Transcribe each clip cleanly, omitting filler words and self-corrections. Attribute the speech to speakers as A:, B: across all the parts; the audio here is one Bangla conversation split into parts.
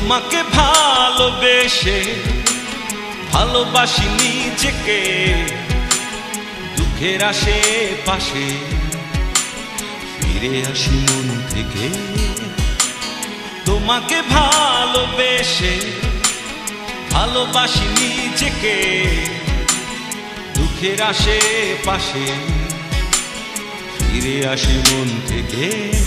A: তোমাকে ভালোবেসে ভালোবাসি নিজেকে, দুঃখের আশেপাশে ফিরে আসি মন থেকে। তোমাকে ভালোবেসে ভালোবাসি নিজেকে, দুঃখের আশেপাশে ফিরে আসি মন থেকে।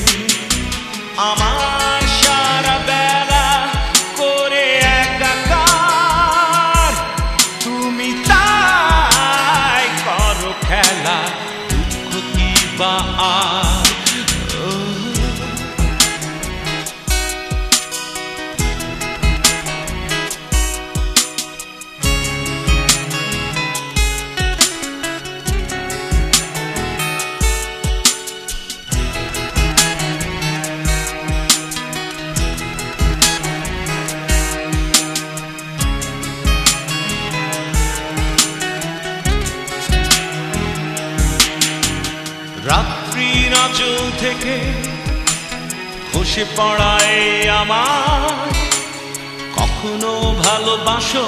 A: আমার সারা বেলা করে একাকার, তুমি তাই করো খেলা, দুঃখ কি বা আর। রাত্রির আঁচল থেকে খসে পড়ায় আমার, কখনো ভালোবাসো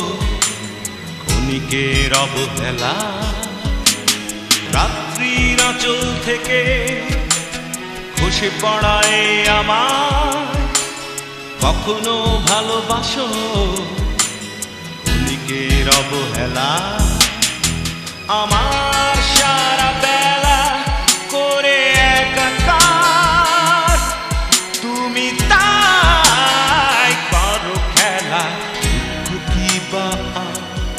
A: ক্ষণিকের অবহেলা। রাত্রির আঁচল থেকে খসে পড়ায় আমার, কখনো ভালোবাসো ক্ষণিকের অবহেলা। আমার সারা বেলা করে একাকার, তুমি তাই করো খেলা, দুঃখ কি বা আর।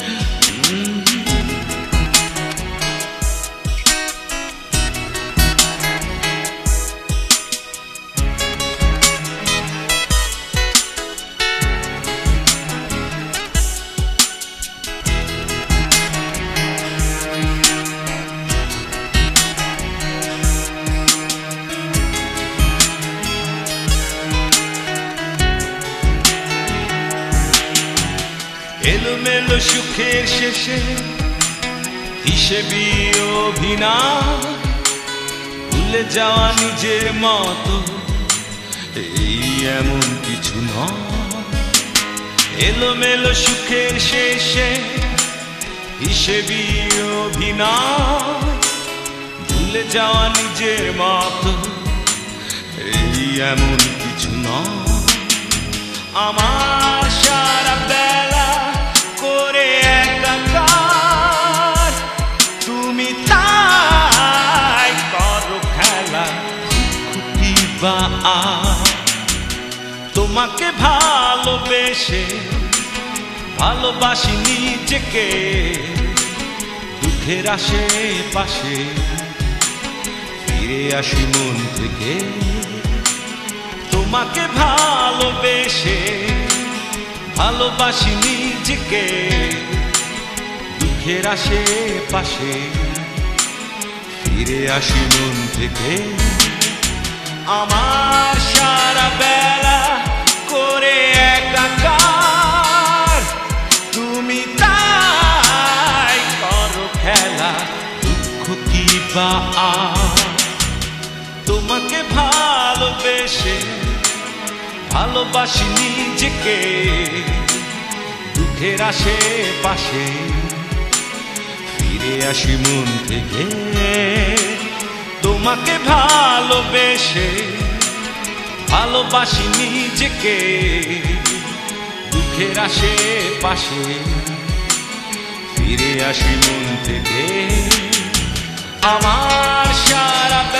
A: এলোমেলো সুখের শেষে হিসেবি অভিনয়, ভুলে যাওয়া নিজের মতো এই এমন কিছু নয়। এলোমেলো সুখের শেষে হিসেবি অভিনয়, ভুলে যাওয়া নিজের মতো এই এমন কিছু নয়। আমার সারা বেলা করে একাকার, তুমি তাই করো খেলা, দুঃখ কি বা আর। তোমাকে ভালোবেসে ভালোবাসি নিজেকে, দুঃখের আশেপাশে ফিরে আসি মন থেকে। তোমাকে ভালোবেসে ভালোবাসি নিজেকে, দুঃখের আশেপাশে ফিরে আসি মন থেকে। আমার সারা বেলা করে একাকার, তুমি তাই করো খেলা, দুঃখ কি বা আর। তোমাকে ভালোবেসে ভালোবাসি নিজেকে, দুঃখের আশেপাশে ফিরে আসি মন থেকে। তোমাকে ভালোবেসে ভালোবাসি নিজেকে, দুঃখের আশেপাশে ফিরে আসি মন থেকে। আমার সারা